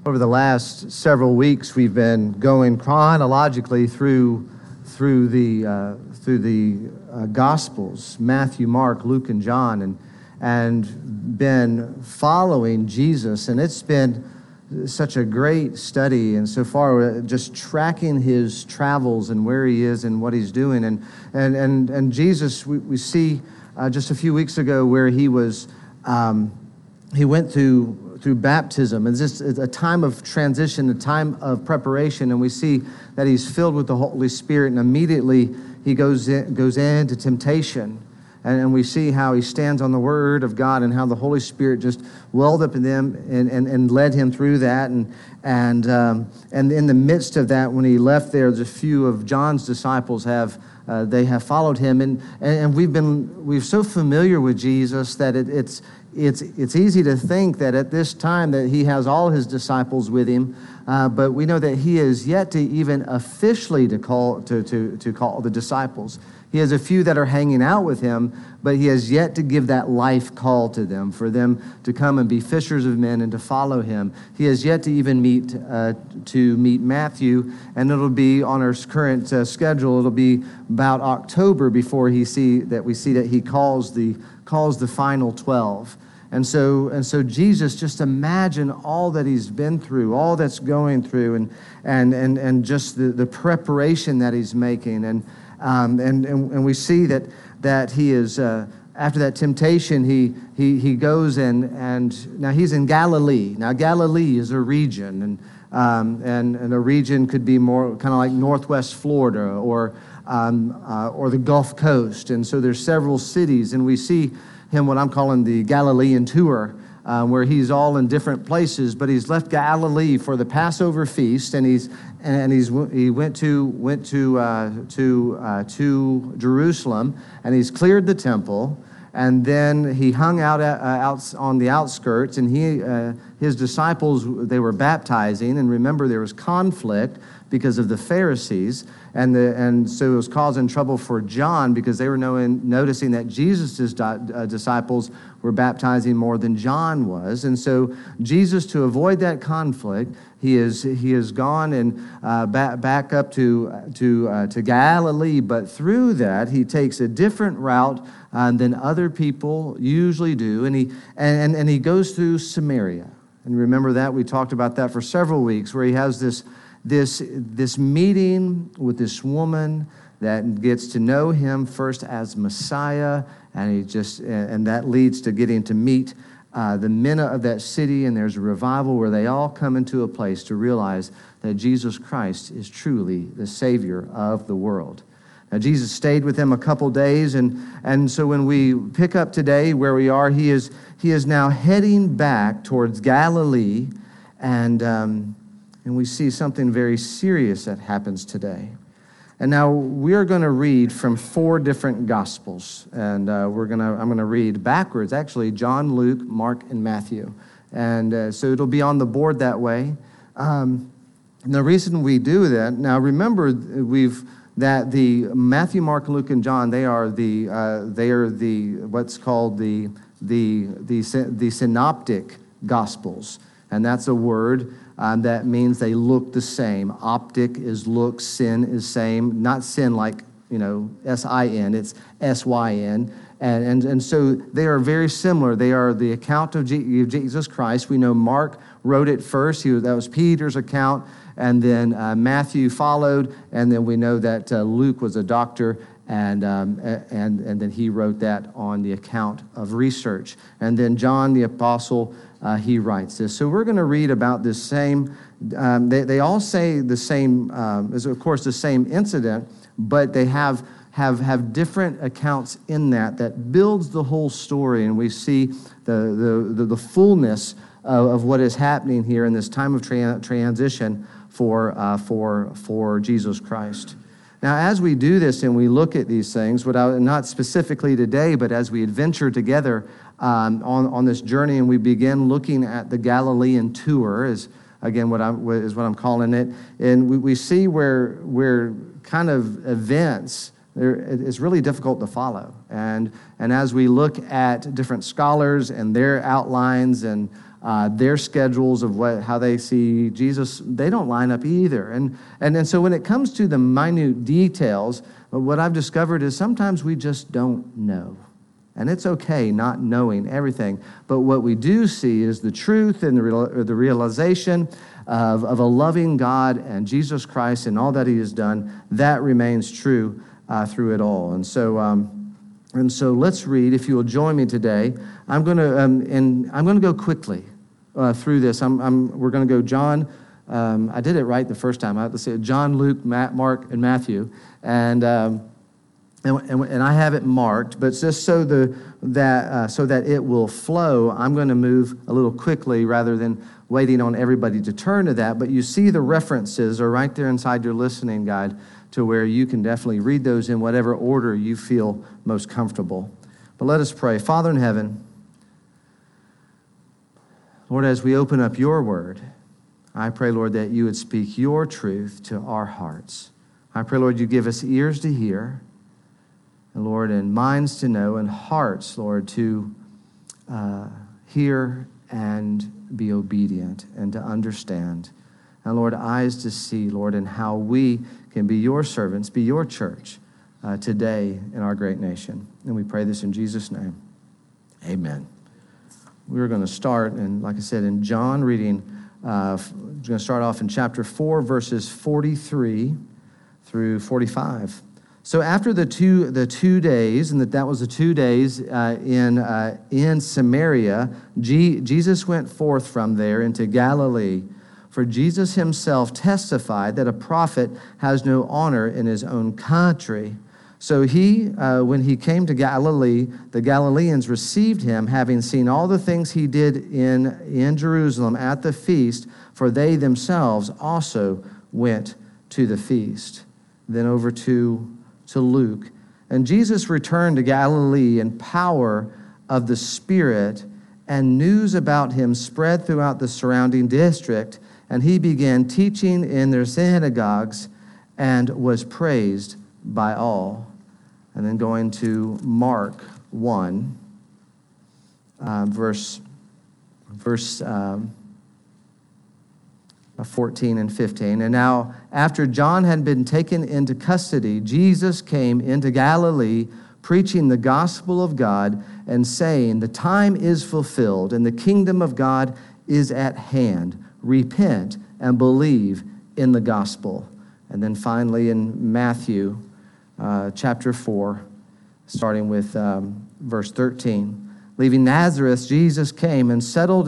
Over the last several weeks, we've been going chronologically through the Gospels, Matthew, Mark, Luke, and John, and been following Jesus. And it's been such a great study. And so far, we're just tracking his travels and where he is and what he's doing. And Jesus, we see just a few weeks ago where he was, he went through baptism. It's just a time of transition, a time of preparation, and we see that he's filled with the Holy Spirit, and immediately he goes into temptation. And we see how he stands on the Word of God and how the Holy Spirit just welled up in them and led him through that. And in the midst of that, when he left there, a few of John's disciples have followed him. And we're so familiar with Jesus that it's easy to think that at this time that he has all his disciples with him, but we know that he is yet to even officially to call the disciples. He has a few that are hanging out with him, but he has yet to give that life call to them, for them to come and be fishers of men and to follow him. He has yet to even meet Matthew, and it'll be on our current schedule. It'll be about October before we see that he calls the final 12. And so Jesus, just imagine all that he's been through, all that's going through, and just the preparation that he's making, and we see that he is after that temptation, he goes and now he's in Galilee. Now Galilee is a region, and a region could be more kind of like Northwest Florida or the Gulf Coast, and so there's several cities, and we see him what I'm calling the Galilean tour, where he's all in different places, but he's left Galilee for the Passover feast, and he went to Jerusalem, and he's cleared the temple, and then he hung out on the outskirts, and his disciples, they were baptizing, and remember there was conflict because of the Pharisees, and so it was causing trouble for John because they were noticing that Jesus' disciples were baptizing more than John was, and so Jesus, to avoid that conflict, he has gone and back up to Galilee, but through that he takes a different route than other people usually do, and he goes through Samaria. And remember that we talked about that for several weeks, where he has this meeting with this woman that gets to know him first as Messiah, and that leads to getting to meet the men of that city, and there's a revival where they all come into a place to realize that Jesus Christ is truly the Savior of the world. Now, Jesus stayed with them a couple days, and so when we pick up today where we are, he is now heading back towards Galilee, and we see something very serious that happens today. And now we are going to read from 4 different Gospels, and I'm going to read backwards, actually, John, Luke, Mark, and Matthew. And so it'll be on the board that way. And the reason we do that, now remember that the Matthew, Mark, Luke, and John, they are the what's called the synoptic Gospels, and that's a word that means they look the same. Optic is look, sin is same, not sin like S-I-N, it's S-Y-N, and so they are very similar. They are the account of Jesus Christ. We know Mark wrote it first. That was Peter's account. And then Matthew followed, and then we know that Luke was a doctor, and then he wrote that on the account of research. And then John the apostle, he writes this. So we're going to read about this same. They all say the same. Is of course the same incident, but they have different accounts in that builds the whole story, and we see the fullness of what is happening here in this time of transition for Jesus Christ. Now, as we do this and we look at these things, not specifically today, but as we adventure together on this journey, and we begin looking at the Galilean tour, is what I'm calling it, and we see where kind of events it's really difficult to follow, and as we look at different scholars and their outlines and their schedules of how they see Jesus, they don't line up either. And so when it comes to the minute details, what I've discovered is sometimes we just don't know. And it's okay not knowing everything. But what we do see is the truth and the realization of a loving God and Jesus Christ and all that he has done. That remains true through it all. And so let's read. If you will join me today, I'm going to go quickly through this. We're going to go John. I did it right the first time. I have to say John, Luke, Mark, and Matthew, and I have it marked. But just so that it will flow, I'm going to move a little quickly rather than waiting on everybody to turn to that. But you see the references are right there inside your listening guide, to where you can definitely read those in whatever order you feel most comfortable. But let us pray. Father in heaven, Lord, as we open up your word, I pray, Lord, that you would speak your truth to our hearts. I pray, Lord, you give us ears to hear, and Lord, and minds to know, and hearts, Lord, to hear and be obedient and to understand. And Lord, eyes to see, Lord, and how we can be your servants, be your church today in our great nation. And we pray this in Jesus' name. Amen. We're going to start, and like I said, in John, reading, we're going to start off in chapter 4, verses 43 through 45. So after the two days, and that was the 2 days in Samaria, Jesus went forth from there into Galilee. For Jesus himself testified that a prophet has no honor in his own country. So when he came to Galilee, the Galileans received him, having seen all the things he did in Jerusalem at the feast, for they themselves also went to the feast. Then over to Luke. And Jesus returned to Galilee in power of the Spirit, and news about him spread throughout the surrounding district. And he began teaching in their synagogues and was praised by all. And then going to Mark 1, verse 14 and 15. And now, after John had been taken into custody, Jesus came into Galilee, preaching the gospel of God and saying, "The time is fulfilled and the kingdom of God is at hand. Repent and believe in the gospel." And then finally in Matthew chapter 4, starting with verse 13. Leaving Nazareth, Jesus came and settled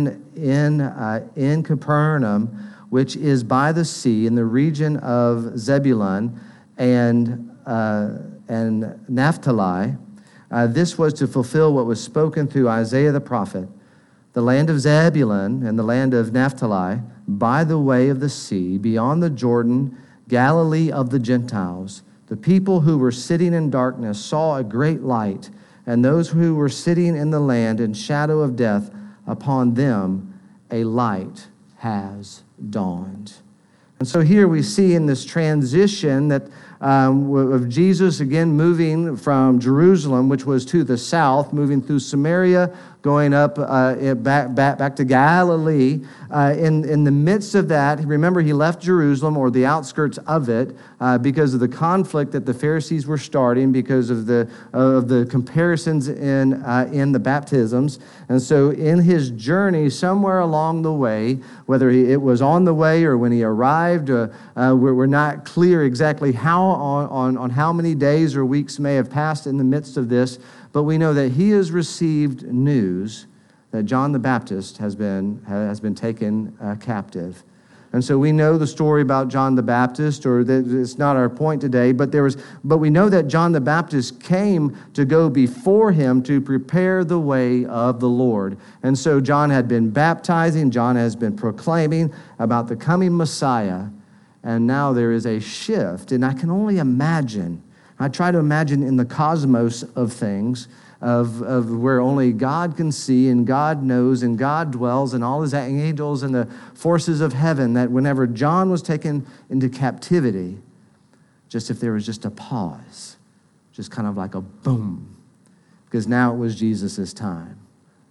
in Capernaum, which is by the sea in the region of Zebulun and Naphtali. This was to fulfill what was spoken through Isaiah the prophet. The land of Zebulun and the land of Naphtali, by the way of the sea, beyond the Jordan, Galilee of the Gentiles. The people who were sitting in darkness saw a great light, and those who were sitting in the land in shadow of death, upon them a light has dawned. And so here we see in this transition that of Jesus again moving from Jerusalem, which was to the south, moving through Samaria, going up back to Galilee. In the midst of that, remember he left Jerusalem or the outskirts of it because of the conflict that the Pharisees were starting because of the comparisons in the baptisms. And so in his journey, somewhere along the way, whether it was on the way or when he arrived, we're not clear exactly how on how many days or weeks may have passed in the midst of this, but we know that he has received news that John the Baptist has been taken captive. And so we know the story about John the Baptist, or that it's not our point today, but we know that John the Baptist came to go before him to prepare the way of the Lord. And so John had been baptizing, John has been proclaiming about the coming Messiah, and now there is a shift. And I can only imagine, I try to imagine in the cosmos of things, of where only God can see and God knows and God dwells and all his angels and the forces of heaven, that whenever John was taken into captivity, just if there was just a pause, just kind of like a boom, because now it was Jesus' time.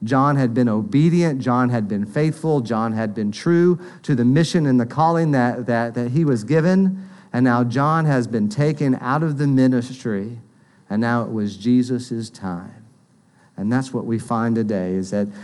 John had been obedient. John had been faithful. John had been true to the mission and the calling that he was given. And now John has been taken out of the ministry, and now it was Jesus' time. And that's what we find today, is that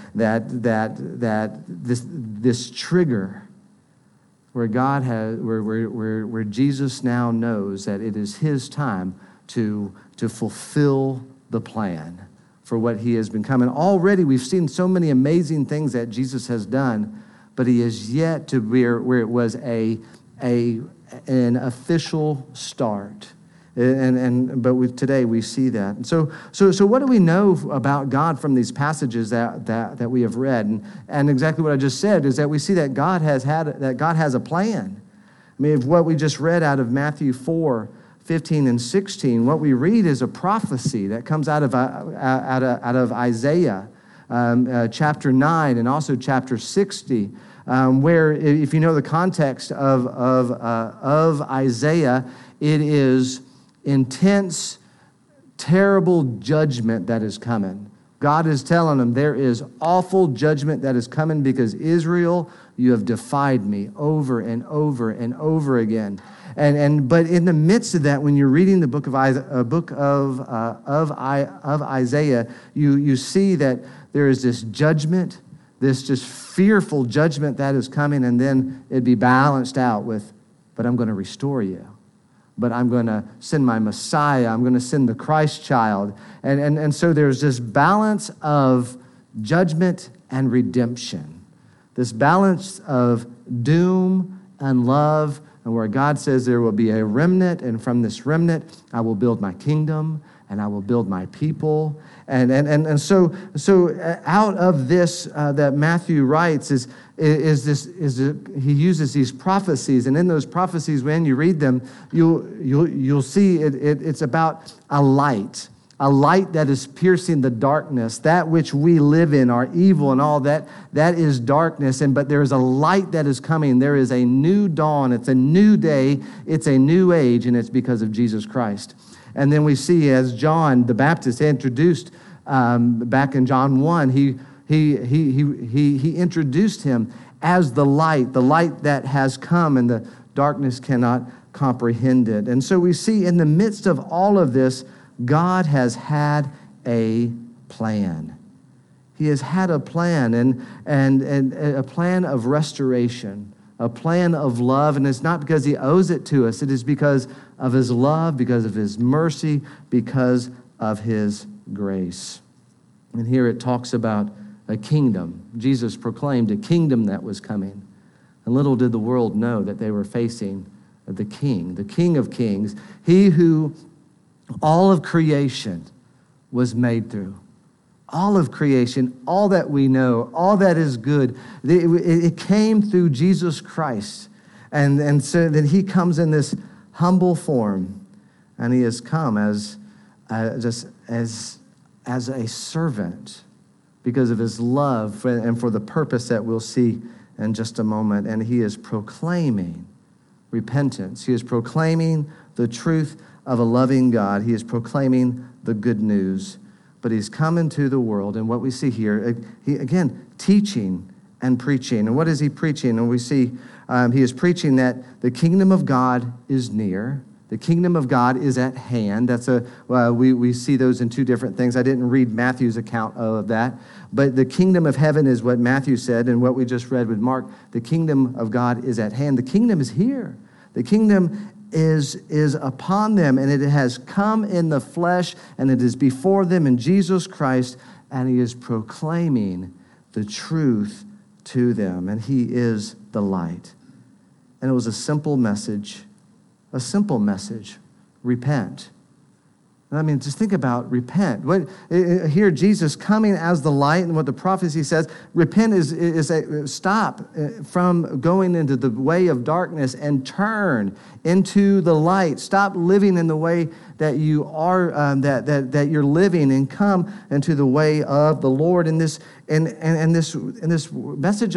this trigger where God has, where Jesus now knows that it is his time to fulfill the plan for what he has been coming. Already we've seen so many amazing things that Jesus has done, but he is yet to where it was an official start. But today we see that. And so what do we know about God from these passages that we have read? And exactly what I just said is that we see that God has a plan. I mean, if what we just read out of Matthew 4:15 and 16, what we read is a prophecy that comes out of Isaiah chapter 9 and also chapter 60, where, if you know the context of Isaiah, it is intense, terrible judgment that is coming. God is telling them there is awful judgment that is coming because Israel, you have defied me over and over and over again. But in the midst of that, when you're reading the book of Isaiah, you see that there is this judgment, this just fearful judgment that is coming, and then it'd be balanced out with, but I'm going to restore you. But I'm going to send my Messiah. I'm going to send the Christ child. And so there's this balance of judgment and redemption, this balance of doom and love, and where God says there will be a remnant, and from this remnant I will build my kingdom and I will build my people. And so out of this that Matthew writes is he uses these prophecies, and in those prophecies, when you read them, you'll see it's about a light that is piercing the darkness. That which we live in, our evil and all that is darkness. But there is a light that is coming. There is a new dawn. It's a new day. It's a new age, and it's because of Jesus Christ. And then we see, as John the Baptist introduced back in John 1, he introduced him as the light that has come, and the darkness cannot comprehend it. And so we see in the midst of all of this, God has had a plan. He has had a plan, and a plan of restoration, a plan of love. And it's not because he owes it to us. It is because of his love, because of his mercy, because of his grace. And here it talks about a kingdom. Jesus proclaimed a kingdom that was coming. And little did the world know that they were facing the King of Kings, he who all of creation was made through. All of creation, all that we know, all that is good, it came through Jesus Christ. And so then he comes in this humble form, and he has come as a servant because of his love and for the purpose that we'll see in just a moment. And he is proclaiming repentance. He is proclaiming the truth of a loving God. He is proclaiming the good news. But he's come into the world, and what we see here, he again, teaching and preaching. And what is he preaching? And we see he is preaching that the kingdom of God is near. The kingdom of God is at hand. We see those in two different things. I didn't read Matthew's account of that, but the kingdom of heaven is what Matthew said, and what we just read with Mark. The kingdom of God is at hand. The kingdom is here. The kingdom is upon them, and it has come in the flesh, and it is before them in Jesus Christ, and he is proclaiming the truth to them, and he is the light. And it was a simple message, repent. I mean, just think about repent. Here, Jesus coming as the light, and what the prophecy says, repent is stop from going into the way of darkness and turn into the light. Stop living in the way that you are, that you're living, and come into the way of the Lord. And this message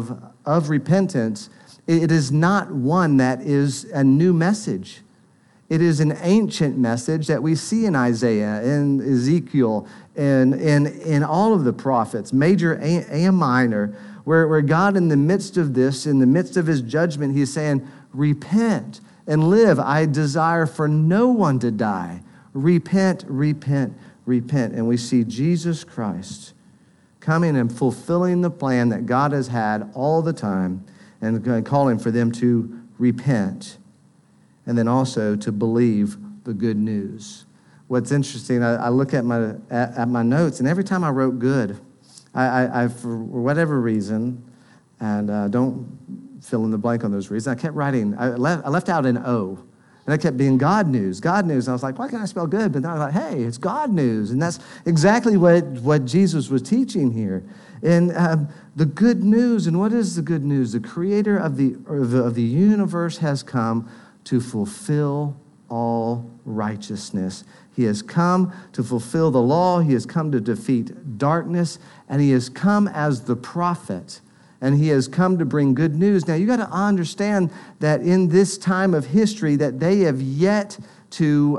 of repentance, it is not one that is a new message. It is an ancient message that we see in Isaiah, in Ezekiel, in all of the prophets, major and minor, where God in the midst of this, in the midst of his judgment, he's saying, repent and live. I desire for no one to die. Repent, repent, repent. And we see Jesus Christ coming and fulfilling the plan that God has had all the time and calling for them to repent and then also to believe the good news. What's interesting, I look at my notes, and every time I wrote good, I for whatever reason, and don't fill in the blank on those reasons, I kept writing, I left out an O. And I kept being God news, God news. And I was like, why can't I spell good? But then I was like, hey, it's God news. And that's exactly what Jesus was teaching here. And the good news, and what is the good news? The creator of the universe has come to fulfill all righteousness. He has come to fulfill the law. He has come to defeat darkness. And he has come as the prophet. And he has come to bring good news. Now, you got to understand that in this time of history that they have yet they've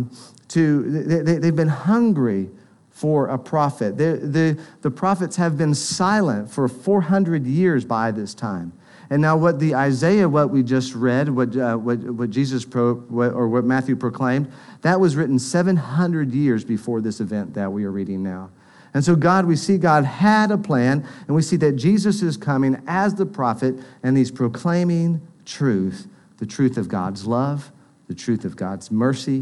been hungry for a prophet. The prophets have been silent for 400 years by this time. And now what we just read, what Matthew proclaimed, that was written 700 years before this event that we are reading now. And so we see God had a plan, and we see that Jesus is coming as the prophet, and he's proclaiming truth, the truth of God's love, the truth of God's mercy,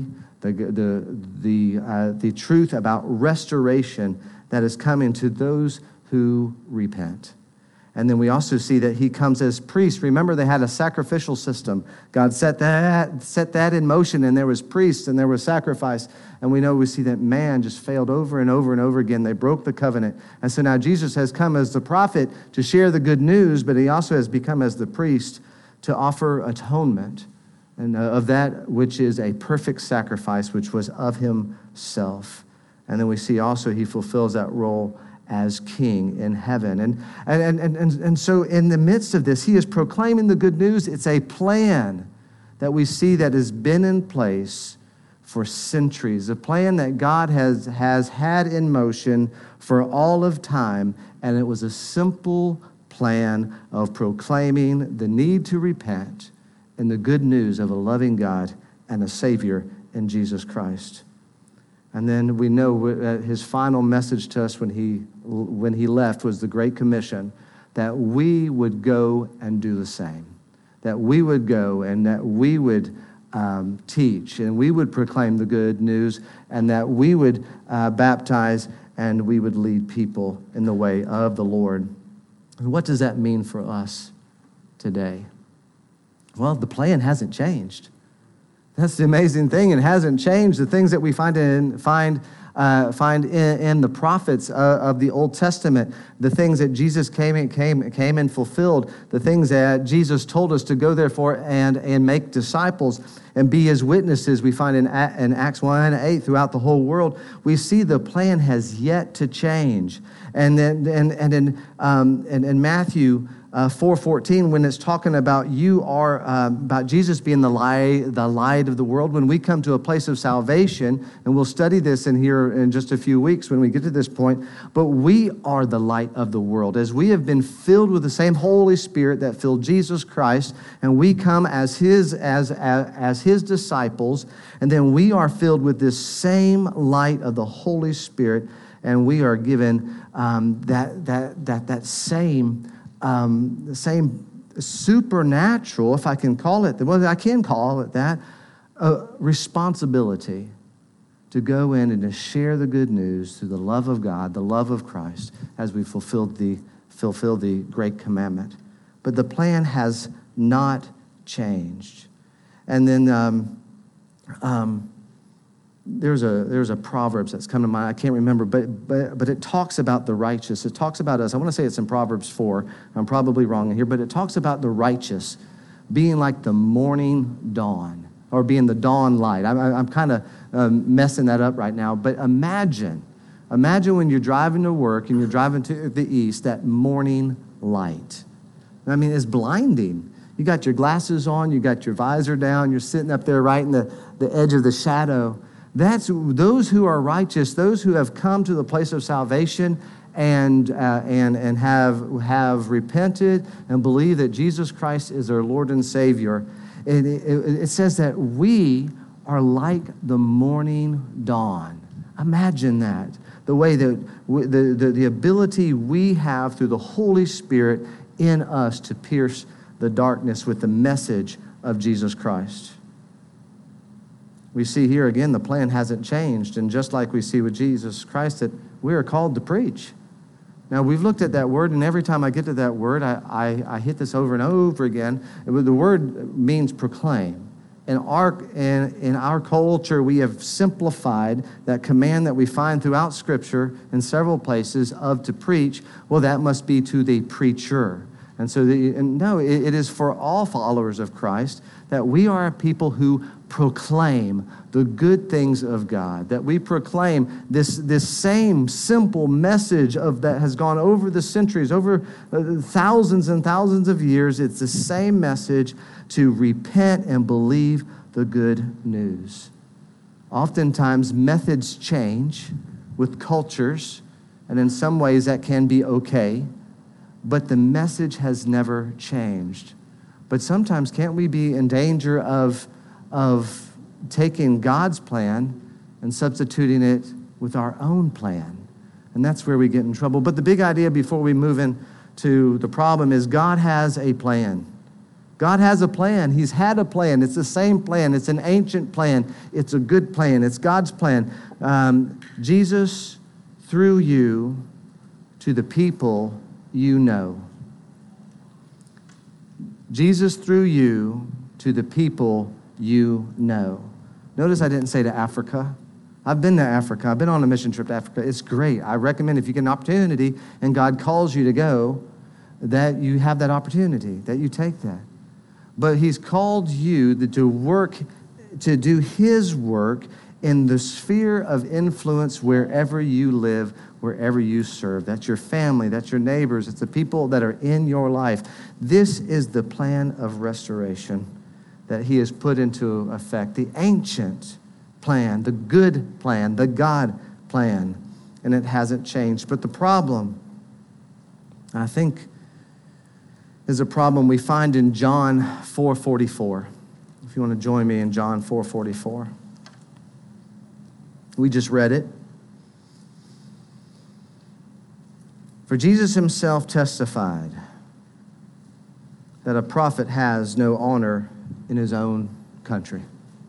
the truth about restoration that is coming to those who repent. And then we also see that he comes as priest. Remember, they had a sacrificial system. God set that in motion, and there was priests and there was sacrifice. And we see that man just failed over and over and over again. They broke the covenant. And so now Jesus has come as the prophet to share the good news, but he also has become as the priest to offer atonement and of that which is a perfect sacrifice, which was of himself. And then we see also he fulfills that role as king in heaven. And so in the midst of this, he is proclaiming the good news. It's a plan that we see that has been in place for centuries, a plan that God has had in motion for all of time, and it was a simple plan of proclaiming the need to repent and the good news of a loving God and a Savior in Jesus Christ. And then we know his final message to us when he left was the Great Commission, that we would go and do the same, that we would go and that we would teach and we would proclaim the good news and that we would baptize and we would lead people in the way of the Lord. And what does that mean for us today? Well, the plan hasn't changed. That's the amazing thing. It hasn't changed. The things that we find in the prophets of the Old Testament, the things that Jesus came and fulfilled, the things that Jesus told us to go therefore and make disciples and be his witnesses, we find in Acts 1:8 throughout the whole world. We see the plan has yet to change. And in Matthew 4:14, when it's talking about about Jesus being the light of the world, when we come to a place of salvation, and we'll study this in here in just a few weeks when we get to this point, but we are the light of the world. As we have been filled with the same Holy Spirit that filled Jesus Christ, and we come as his disciples, and then we are filled with this same light of the Holy Spirit, and we are given that same supernatural, if I can call it, I can call it that, responsibility to go in and to share the good news through the love of God, the love of Christ, as we fulfill the great commandment. But the plan has not changed. And then there's a Proverbs that's come to mind. I can't remember, but it talks about the righteous. It talks about us. I want to say it's in Proverbs 4. I'm probably wrong here, but it talks about the righteous being like the morning dawn, or being the dawn light. I'm kind of messing that up right now, but imagine when you're driving to work and you're driving to the east, that morning light. I mean, it's blinding. You got your glasses on, you got your visor down, you're sitting up there right in the edge of the shadow. That's those who are righteous, those who have come to the place of salvation and have repented and believe that Jesus Christ is their Lord and Savior. It says that we are like the morning dawn. Imagine that. The way that the ability we have through the Holy Spirit in us to pierce the darkness with the message of Jesus Christ. We see here again the plan hasn't changed, and just like we see with Jesus Christ, that we are called to preach. Now, we've looked at that word, and every time I get to that word, I hit this over and over again. The word means proclaim. In our culture, we have simplified that command that we find throughout Scripture in several places of to preach. Well, that must be to the preacher. And so, it is for all followers of Christ that we are a people who proclaim the good things of God, that we proclaim this same simple message that has gone over the centuries, over thousands and thousands of years. It's the same message to repent and believe the good news. Oftentimes, methods change with cultures, and in some ways that can be okay. But the message has never changed. But sometimes can't we be in danger of taking God's plan and substituting it with our own plan? And that's where we get in trouble. But the big idea before we move into the problem is God has a plan. God has a plan. He's had a plan. It's the same plan. It's an ancient plan. It's a good plan. It's God's plan. Jesus, through you, to the people you know. Jesus through you to the people you know. Notice I didn't say to Africa. I've been to Africa. I've been on a mission trip to Africa. It's great. I recommend if you get an opportunity and God calls you to go, that you have that opportunity, that you take that. But he's called you to work, to do his work in the sphere of influence wherever you live, wherever you serve. That's your family, that's your neighbors, it's the people that are in your life. This is the plan of restoration that he has put into effect, the ancient plan, the good plan, the God plan, and it hasn't changed. But the problem, I think, is a problem we find in John 4:44. If you want to join me in John 4:44. We just read it. For Jesus himself testified that a prophet has no honor in his own country.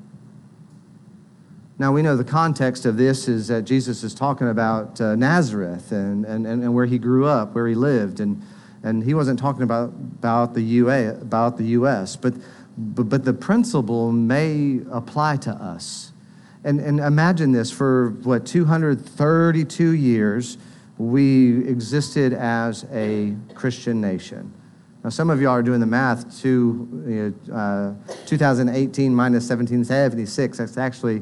Now, we know the context of this is that Jesus is talking about Nazareth and where he grew up, where he lived, and he wasn't talking about the U.S., but the principle may apply to us. And imagine this, for 232 years, we existed as a Christian nation. Now, some of y'all are doing the math. 2018 minus 1776, that's actually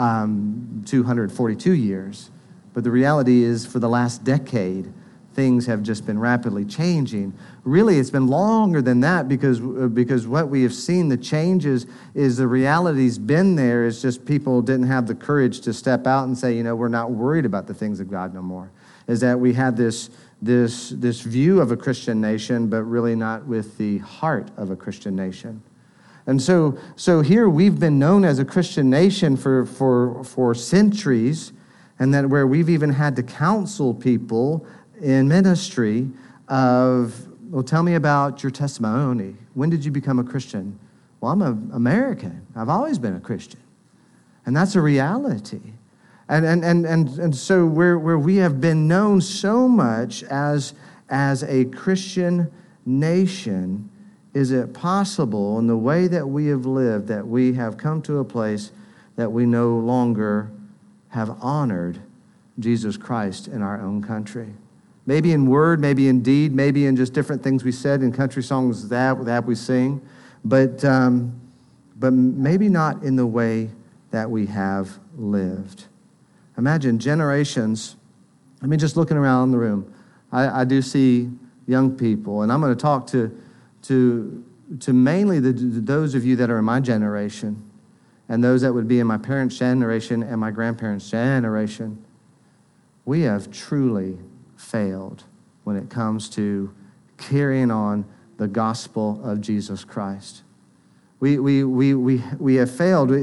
242 years. But the reality is, for the last decade, things have just been rapidly changing. Really, it's been longer than that because what we have seen, the changes, is the reality's been there. It's just people didn't have the courage to step out and say, we're not worried about the things of God no more. Is that we had this view of a Christian nation, but really not with the heart of a Christian nation. And so here we've been known as a Christian nation for centuries, and that where we've even had to counsel people in ministry of, well, tell me about your testimony. When did you become a Christian? Well, I'm an American. I've always been a Christian. And that's a reality. And so where we have been known so much as a Christian nation, is it possible in the way that we have lived that we have come to a place that we no longer have honored Jesus Christ in our own country? Maybe in word, maybe in deed, maybe in just different things we said in country songs that we sing, but maybe not in the way that we have lived. Imagine generations. I mean, just looking around the room, I do see young people, and I'm going to talk to mainly those of you that are in my generation and those that would be in my parents' generation and my grandparents' generation, we have truly failed when it comes to carrying on the gospel of Jesus Christ. We have failed.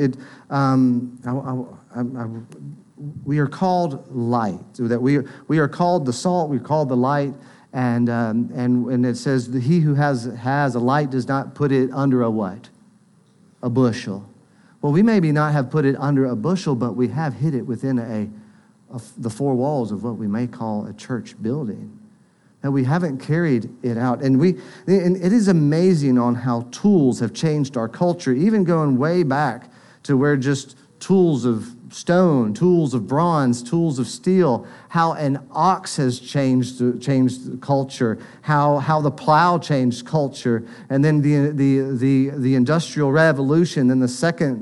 We are called light. That we are called the salt. We're called the light. And it says that he who has a light does not put it under a what? A bushel. Well, we maybe not have put it under a bushel, but we have hid it within the four walls of what we may call a church building. And we haven't carried it out. And it is amazing on how tools have changed our culture, even going way back to where just tools of stone, tools of bronze, tools of steel, how an ox has changed culture, how the plow changed culture, and then the Industrial Revolution, then the second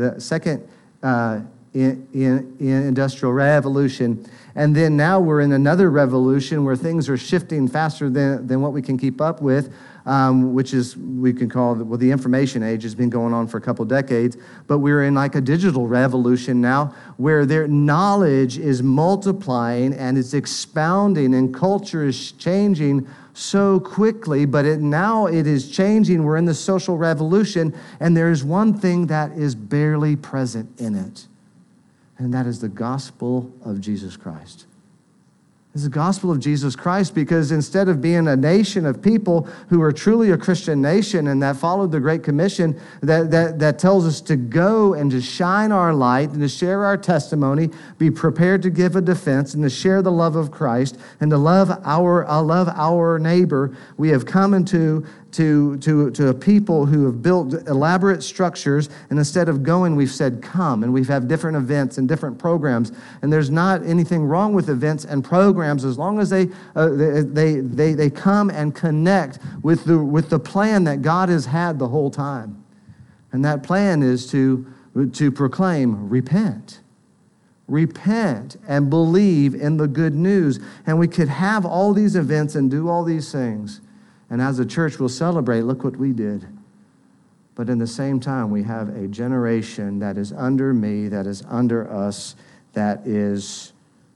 Industrial Revolution. And then now we're in another revolution where things are shifting faster than what we can keep up with, which is, we can call, the information age has been going on for a couple decades, but we're in like a digital revolution now where their knowledge is multiplying and it's expounding and culture is changing so quickly, but now it is changing. We're in the social revolution, and there is one thing that is barely present in it. And that is the gospel of Jesus Christ. It's the gospel of Jesus Christ, because instead of being a nation of people who are truly a Christian nation and that followed the Great Commission that tells us to go and to shine our light and to share our testimony, be prepared to give a defense and to share the love of Christ and to love our neighbor, we have come into a people who have built elaborate structures, and instead of going, we've said come, and we've had different events and different programs. And there's not anything wrong with events and programs as long as they come and connect with the plan that God has had the whole time. And that plan is to proclaim, repent and believe in the good news. And we could have all these events and do all these things, and as a church, we'll celebrate, look what we did. But in the same time, we have a generation that is under me, that is under us, that is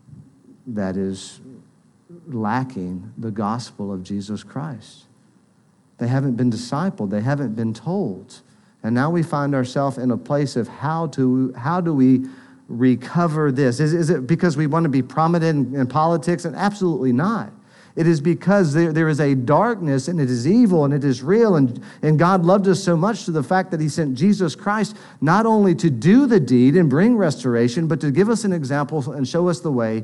lacking the gospel of Jesus Christ. They haven't been discipled. They haven't been told. And now we find ourselves in a place of how do we recover this? Is it because we want to be prominent in politics? And absolutely not. It is because there is a darkness, and it is evil, and it is real, and God loved us so much to the fact that he sent Jesus Christ not only to do the deed and bring restoration, but to give us an example and show us the way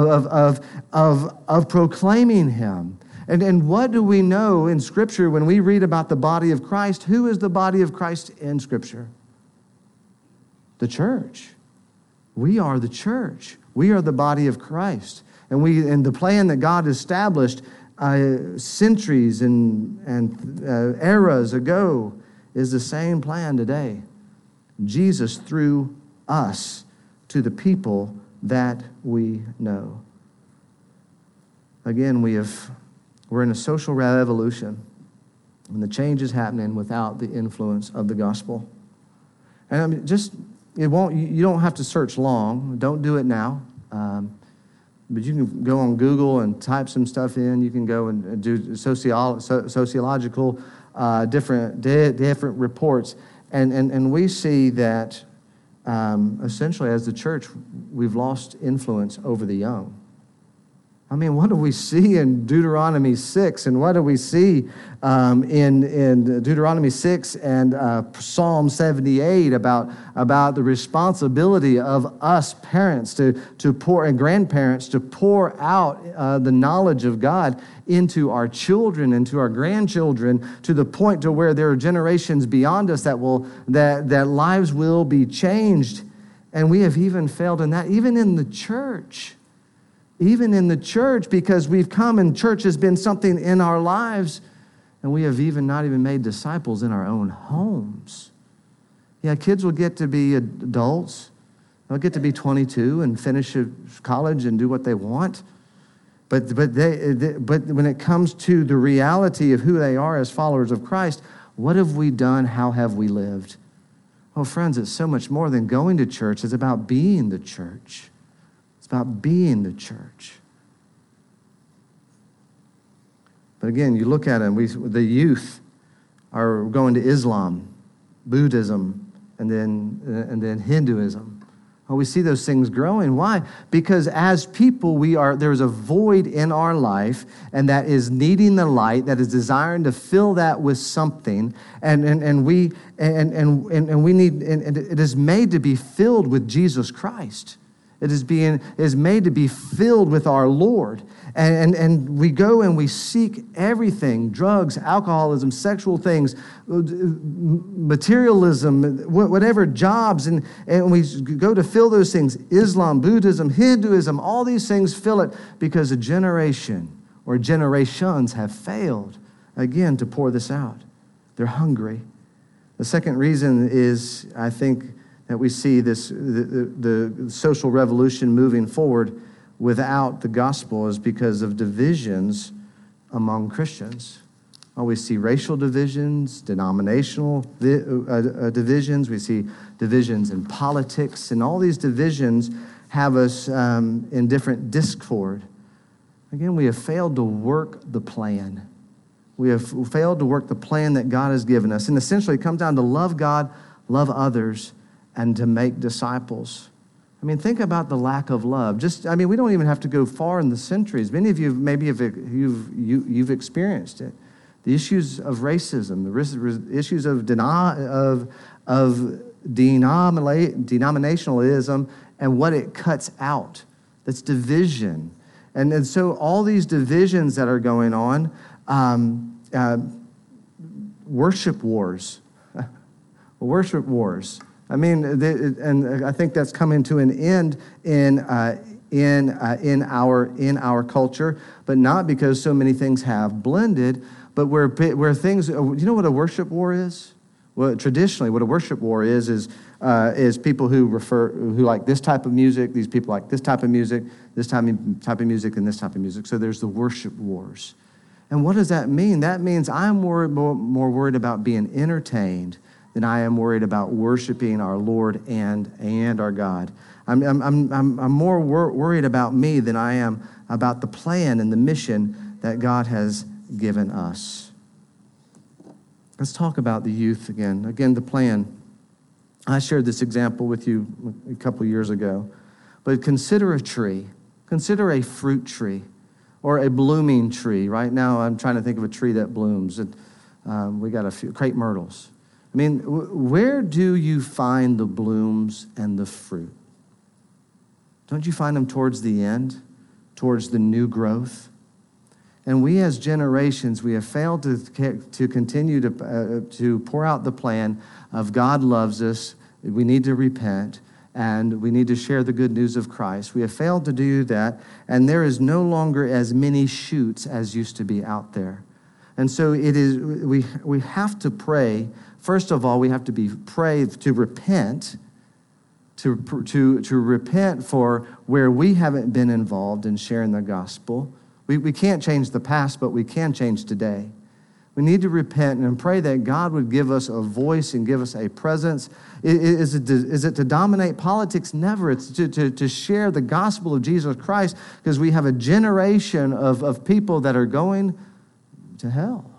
of proclaiming him. And what do we know in Scripture when we read about the body of Christ? Who is the body of Christ in Scripture? The church. We are the church. We are the body of Christ. And the plan that God established centuries and eras ago is the same plan today. Jesus through us to the people that we know. Again, we're in a social revolution, and the change is happening without the influence of the gospel. And I mean, you don't have to search long. Don't do it now. But you can go on Google and type some stuff in. You can go and do sociological different reports. And we see that essentially as the church, we've lost influence over the young. I mean, what do we see in Deuteronomy 6? And what do we see in Deuteronomy 6 and Psalm 78 about the responsibility of us parents to pour, and grandparents to pour out the knowledge of God into our children and to our grandchildren, to the point to where there are generations beyond us that lives will be changed. And we have even failed in that, even in the church. Even in the church, because we've come and church has been something in our lives, and we have not even made disciples in our own homes. Yeah, kids will get to be adults. They'll get to be 22 and finish college and do what they want. But when it comes to the reality of who they are as followers of Christ, What have we done? How have we lived? Oh, friends, it's so much more than going to church. It's about being the church. It's about being the church. But again, you look at it, the youth are going to Islam, Buddhism, and then Hinduism. Oh, we see those things growing. Why? Because as people, there's a void in our life, and that is needing the light, that is desiring to fill that with something, and we need, and it is made to be filled with Jesus Christ. It is made to be filled with our Lord. And we go and we seek everything, drugs, alcoholism, sexual things, materialism, whatever, jobs, and we go to fill those things. Islam, Buddhism, Hinduism, all these things fill it because a generation or generations have failed, again, to pour this out. They're hungry. The second reason is, I think, that we see this the social revolution moving forward without the gospel is because of divisions among Christians. We see racial divisions, denominational divisions. We see divisions in politics, and all these divisions have us in different discord. Again, we have failed to work the plan. We have failed to work the plan that God has given us. And essentially, it comes down to love God, love others, and to make disciples. I mean, think about the lack of love. We don't even have to go far in the centuries. Many of you, maybe you've experienced it. The issues of racism, the issues of denominationalism, and what it cuts out. That's division. And so all these divisions that are going on, worship wars. Worship wars. I mean, and I think that's coming to an end in our culture, but not because so many things have blended, but where things. You know what a worship war is? Well, traditionally, what a worship war is people who like this type of music. These people like this type of music, this type of music, and this type of music. So there's the worship wars. And what does that mean? That means I'm more worried about being entertained than I am worried about worshiping our Lord and our God. I'm more worried about me than I am about the plan and the mission that God has given us. Let's talk about the youth again. Again, the plan. I shared this example with you a couple years ago. But consider a tree. Consider a fruit tree or a blooming tree. Right now, I'm trying to think of a tree that blooms. We got a few crepe myrtles. I mean, where do you find the blooms and the fruit? Don't you find them towards the end, towards the new growth? And we as generations, we have failed to continue to pour out the plan of God loves us, we need to repent, and we need to share the good news of Christ. We have failed to do that, and there is no longer as many shoots as used to be out there. And so we have to pray. First of all, we have to pray to repent, to repent for where we haven't been involved in sharing the gospel. We can't change the past, but we can change today. We need to repent and pray that God would give us a voice and give us a presence. Is it to dominate politics? Never. It's to share the gospel of Jesus Christ, because we have a generation of people that are going to hell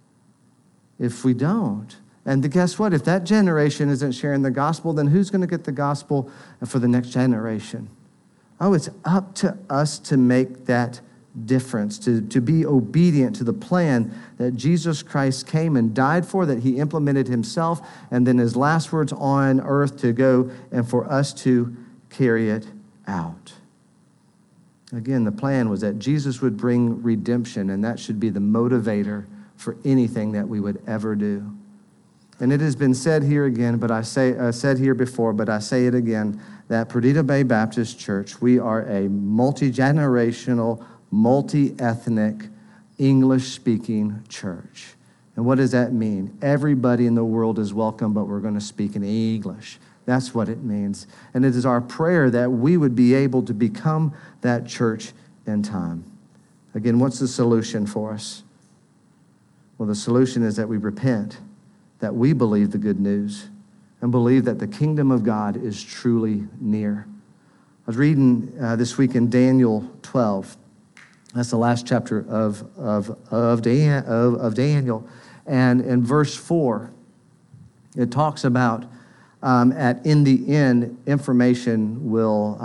if we don't. And guess what? If that generation isn't sharing the gospel, then who's going to get the gospel for the next generation? Oh, it's up to us to make that difference, to be obedient to the plan that Jesus Christ came and died for, that he implemented himself, and then his last words on earth to go and for us to carry it out. Again, the plan was that Jesus would bring redemption, and that should be the motivator for anything that we would ever do. And it has been said here again, but I said here before, but I say it again, that Perdido Bay Baptist Church, we are a multi-generational, multi-ethnic, English-speaking church. And what does that mean? Everybody in the world is welcome, but we're going to speak in English. That's what it means. And it is our prayer that we would be able to become that church in time. Again, what's the solution for us? Well, the solution is that we repent. that we believe the good news and believe that the kingdom of God is truly near. I was reading this week in Daniel 12. That's the last chapter of Daniel. And in verse 4, it talks about in the end, information will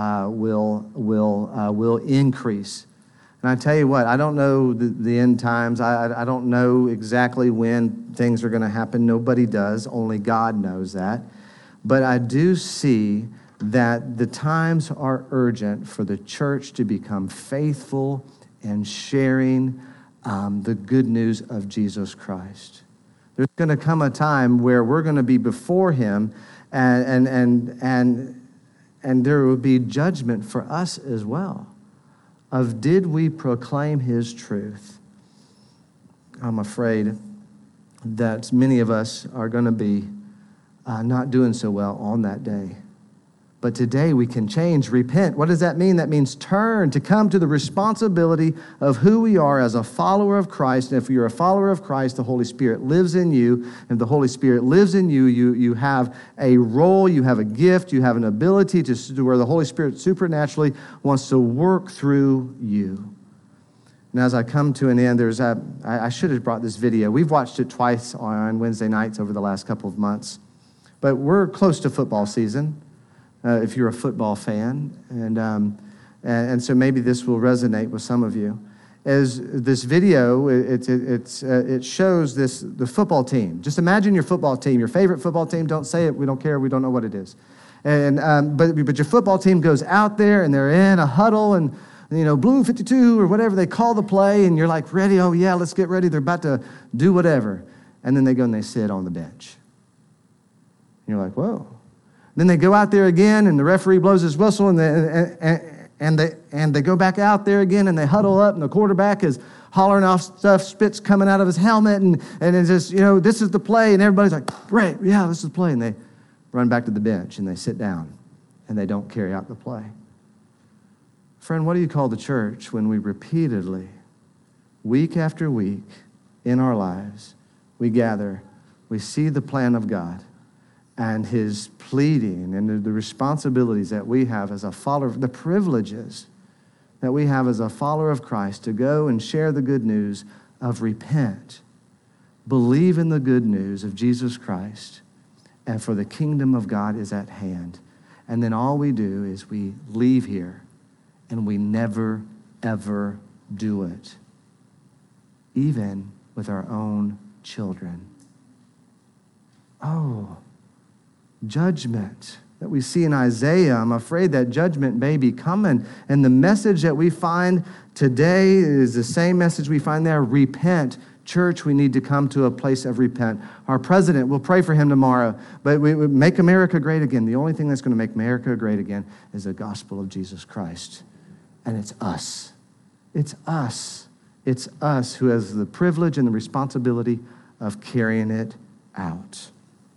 increase. And I tell you what, I don't know the end times. I don't know exactly when things are going to happen. Nobody does. Only God knows that. But I do see that the times are urgent for the church to become faithful and sharing the good news of Jesus Christ. There's going to come a time where we're going to be before him, and there will be judgment for us as well of did we proclaim his truth. I'm afraid that many of us are going to be not doing so well on that day. But today we can change, repent. What does that mean? That means turn, to come to the responsibility of who we are as a follower of Christ. And if you're a follower of Christ, the Holy Spirit lives in you. And if the Holy Spirit lives in you, you have a role, you have a gift, you have an ability to where the Holy Spirit supernaturally wants to work through you. And as I come to an end, I should have brought this video. We've watched it twice on Wednesday nights over the last couple of months. But we're close to football season. If you're a football fan, and so maybe this will resonate with some of you. As this video, it shows the football team. Just imagine your football team, your favorite football team. Don't say it. We don't care. We don't know what it is. But your football team goes out there and they're in a huddle and blue 52 or whatever they call the play, and you're like ready. Oh yeah, let's get ready. They're about to do whatever, and then they go and they sit on the bench. And you're like, whoa. Then they go out there again, and the referee blows his whistle, and they go back out there again, and they huddle up, and the quarterback is hollering off stuff, spit's coming out of his helmet, and it's just, this is the play, and everybody's like, great, yeah, this is the play, and they run back to the bench, and they sit down, and they don't carry out the play. Friend, what do you call the church when we repeatedly, week after week, in our lives, we gather, we see the plan of God, and his pleading and the responsibilities that we have as a follower, the privileges that we have as a follower of Christ to go and share the good news of repent, believe in the good news of Jesus Christ, and for the kingdom of God is at hand. And then all we do is we leave here and we never, ever do it, even with our own children. Oh, judgment that we see in Isaiah. I'm afraid that judgment may be coming. And the message that we find today is the same message we find there. Repent. Church, we need to come to a place of repent. Our president, we'll pray for him tomorrow, but we make America great again. The only thing that's going to make America great again is the gospel of Jesus Christ. And it's us. It's us. It's us who has the privilege and the responsibility of carrying it out.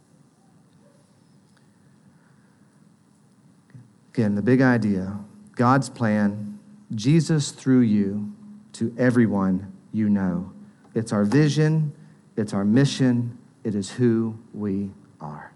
Again, the big idea, God's plan, Jesus through you to everyone you know. It's our vision, it's our mission, it is who we are.